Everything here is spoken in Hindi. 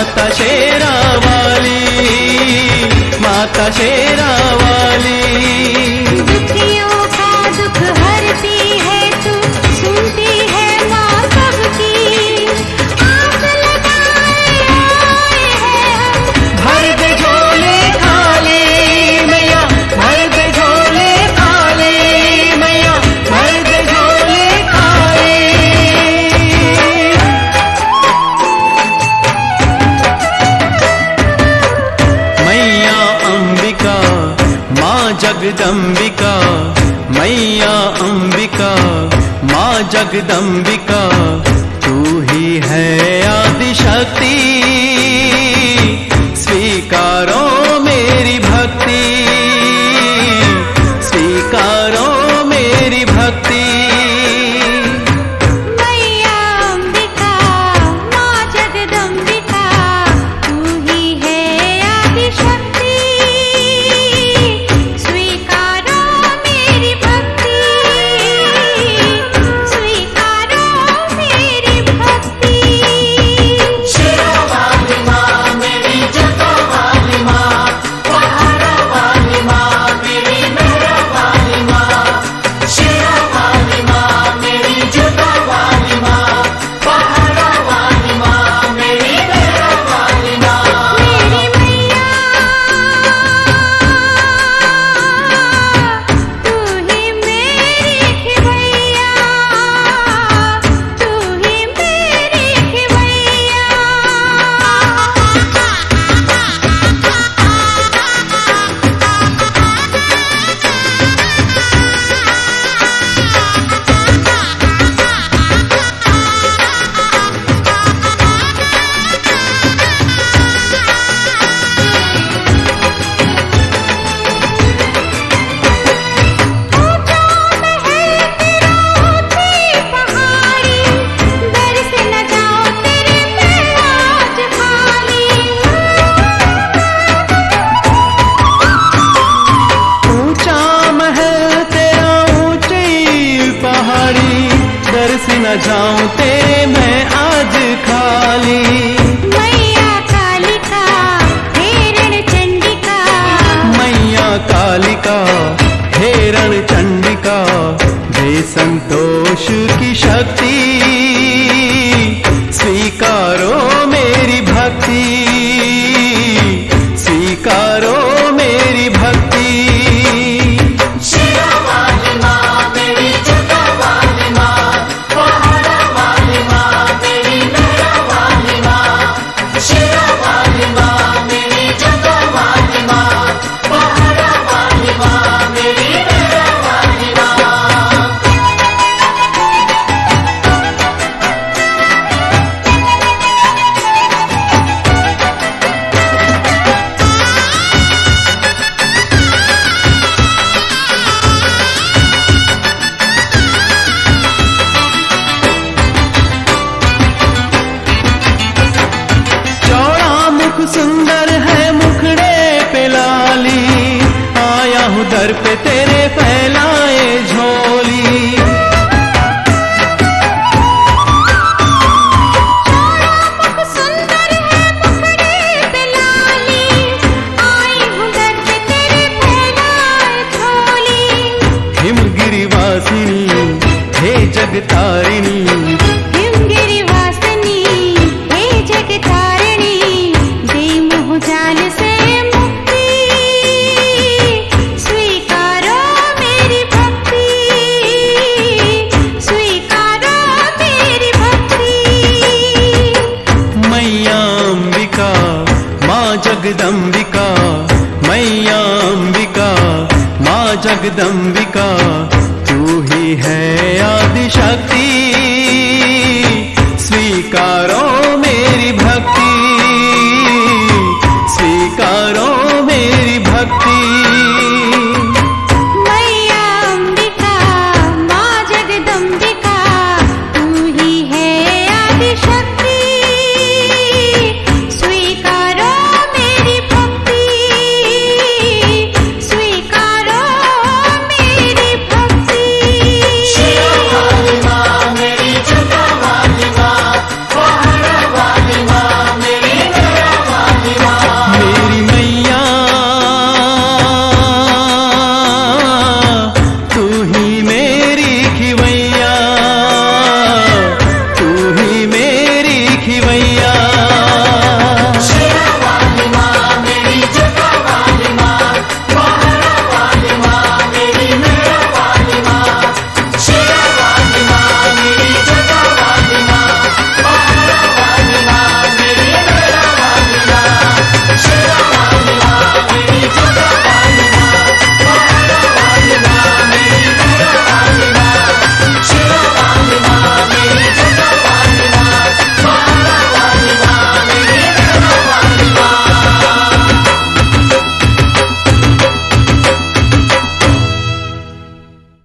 माता शेरा वाली, माता शेरा वाली। दुखियों का दुख हरती है तू, सुनती है माँ सबकी। आस लगाए आए हैं हम, भर दे झोले खाली मैया, भर दे झोले खाली मैया, भर दे झोले खाली। मैया अंबिका माँ जगदम्बिका, मैया अंबिका माँ जगदम्बिका, तू ही है आदि शक्ति, स्वीकारो मेरी भक्ति, स्वीकारो मेरी भक्ति। मैया अंबिका माँ जगदम्बिका, तू ही है आदि शक्ति, स्वीकारो मेरी भक्ति, स्वीकारो मेरी भक्ति। शेरा वाली माँ मेरी जगह वाली माँ, पहाड़ा वाली माँ मेरी मेहरा वाली माँ। शेरा वाली माँ मेरी जगह वाली माँ, पहाड़ा वाली माँ मेरी मेहरा वाली माँ। मेरी मैया तू ही मेरी खिवैया, तू ही मेरी खिवैया। पहाड़ी दर से न जाओ तेरे मैं आज खाली। ऊंचा महल तेरा ऊंची पहाड़ी, दर से न जाऊं तेरे मैं आज खाली। मैया कालिका हेरण चंडिका, मैया कालिका हेरण चंडिका, दे संतोष की शक्ति, स्वीकारो मेरी भक्ति, स्वीकारो मेरी भक्ति। शेरा वाली माँ मेरी जगह वाली माँ, पहाड़ा वाली माँ मेरी मेहरा वाली माँ। शेरा वाली माँ मेरी जगह वाली माँ, पहाड़ा वाली माँ मेरी मेहरा वाली माँ। चौड़ा मुख सुंदर है मुखड़े पे लाली, आया हूँ दर पे तेरे फैलाए झोली। मुख सुंदर है मुखड़े पे लाली, आई हूँ दर पे तेरे फैलाए झोली। हिमगिरी वासिनी हे जगतारिणी, हिमगिरि वासिनी हे जगतारिणी, दे मोह जाल से मुक्ति, स्वीकारो मेरी भक्ति, स्वीकारो मेरी भक्ति। मैया अंबिका माँ जगदम्बिका, मैया अंबिका माँ जगदम्बिका,